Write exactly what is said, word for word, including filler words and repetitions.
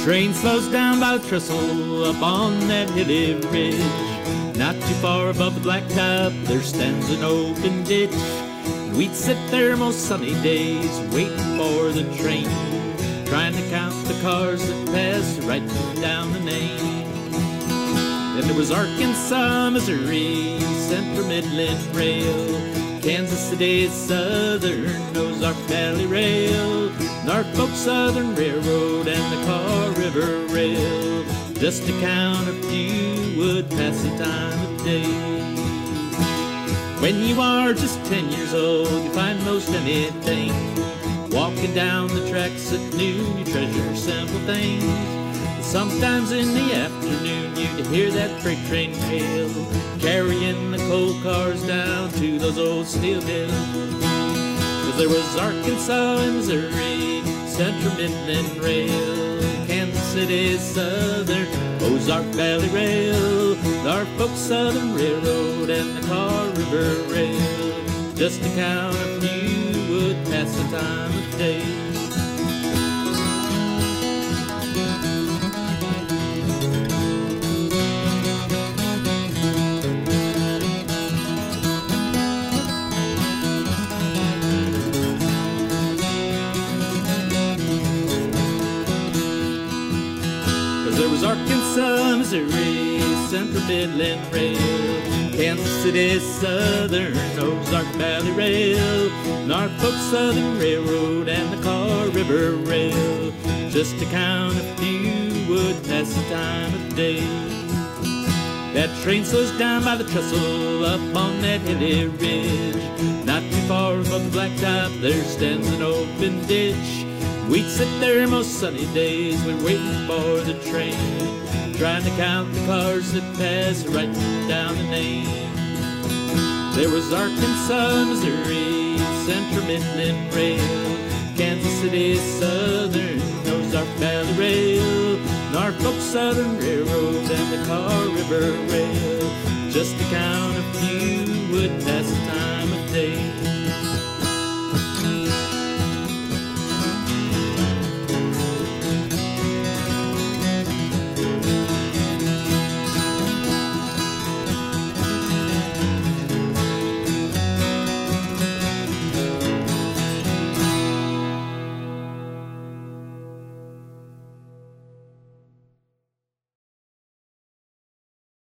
Train slows down by the trestle up on that hilly ridge. Not too far above the blacktop there stands an open ditch. And we'd sit there most sunny days waiting for the train, trying to count the cars that pass right down the name. Then there was Arkansas, Missouri, Central Midland Rail, Kansas City Southern, Ozark Valley Rail, Norfolk Southern Railroad, and the Kaw River Rail. Just to count a few would pass the time of day. When you are just ten years old, you find most anything. Walking down the tracks at noon, you treasure simple things. Sometimes in the afternoon you'd hear that freight train hail, carrying the coal cars down to those old steel mills. 'Cause there was Arkansas and Missouri, Central Midland Rail, Kansas City Southern, Ozark Valley Rail, Norfolk Southern Railroad, and the Kaw River Rail. Just to count a few would pass the time of day. There was Arkansas, Missouri, Central Midland Rail, Kansas City Southern, Ozark Valley Rail, Norfolk Southern Railroad, and the Kaw River Rail. Just to count a few would pass the time of day. That train slows down by the trestle up on that hilly ridge. Not too far above the blacktop there stands an open ditch. We'd sit there most sunny days, we're waiting for the train, trying to count the cars that pass right down the name. There was Arkansas, Missouri, Central Midland Rail, Kansas City Southern, Ozark Valley Rail, Norfolk Southern Railroad, and the Kaw River Rail. Just to count a few would pass the time of day.